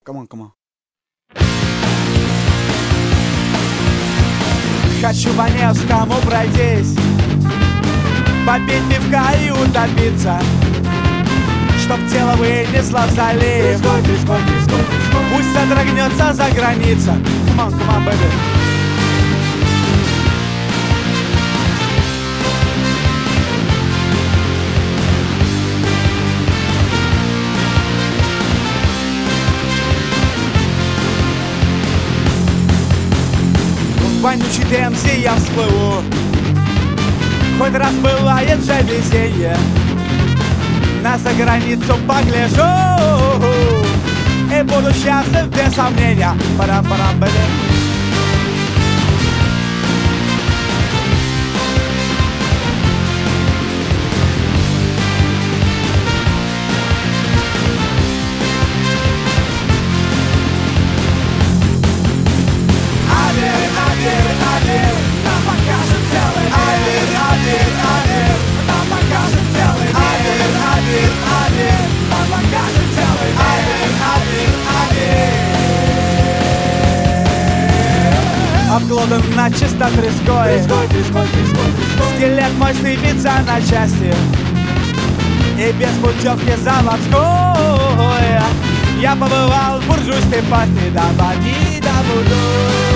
Come on, come on. Хочу по Невскому пройтись, попить пивка и утопиться, чтоб тело вынесло в залив. Пусть содрогнется за граница. Come on, baby. В вонючий ТМЗ я всплыву, хоть раз бывает же везенье. На заграницу погляжу и буду счастлив без сомнения. Парам-парам, бэби. Обглодан начисто треской. Скелет мой сыпется на части, и без путевки заводской я побывал в буржуйской пасти. Да, бади, да, буду.